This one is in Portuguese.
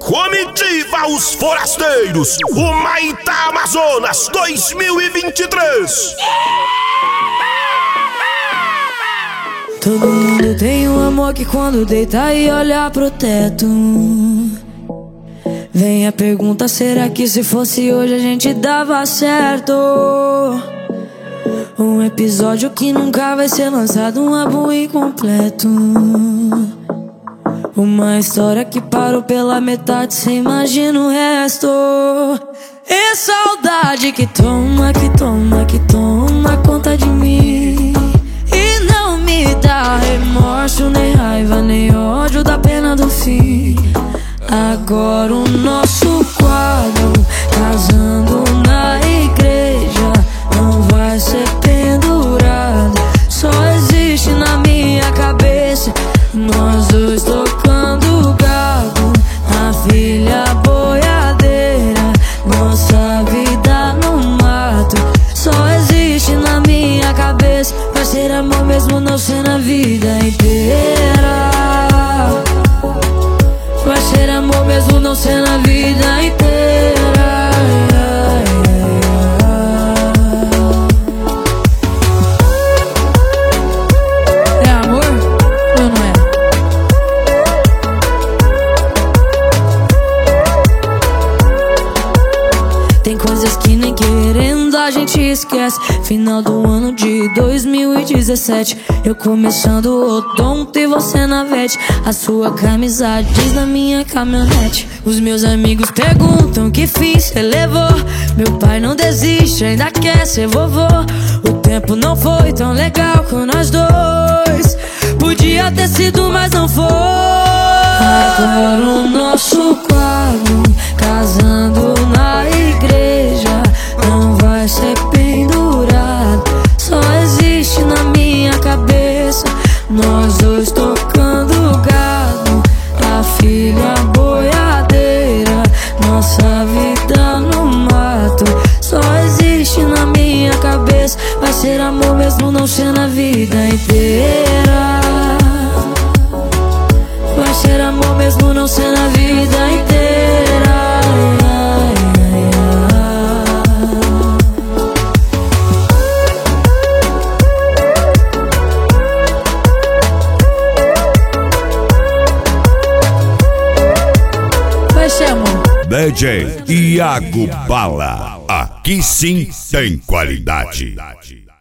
Comitiva Os Forasteiros, o Maitá Amazonas 2023. Todo mundo tem um amor que quando deita e olha pro teto, vem a pergunta, será que se fosse hoje a gente dava certo? Um episódio que nunca vai ser lançado, um álbum incompleto, uma história que parou pela metade, cê imagina o resto. E saudade que toma, que toma, que toma conta de mim, e não me dá remorso, nem raiva, nem ódio da pena do fim. Agora o nosso quadro, casando na igreja, não vai ser pendurado, só existe na minha cabeça. Nós dois tocando gado, a filha boiadeira, nossa vida no mato, só existe na minha cabeça. Vai ser amor mesmo não ser na vida inteira, vai ser amor mesmo não ser na vida inteira. É amor ou não é? Tem coisas que nem querendo a gente esquece. Final do ano de 2017, eu começando o odonto e você na vete. A sua camisa diz na minha caminhonete. Os meus amigos perguntam que fim cê levou. Meu pai não desiste, ainda quer ser vovô. O tempo não foi tão legal com nós dois, podia ter sido, mas não foi. Agora o nosso quadro, casando na igreja, não vai ser pendurado, só existe na minha cabeça. Nós dois tocando gado, a filha boiadeira, nossa vida no mato, só existe na minha cabeça. Vai ser amor mesmo não ser na vida inteira, vai ser amor mesmo não ser na vida inteira. Vai ser amor. DJ Iago Bala, aqui sim tem qualidade.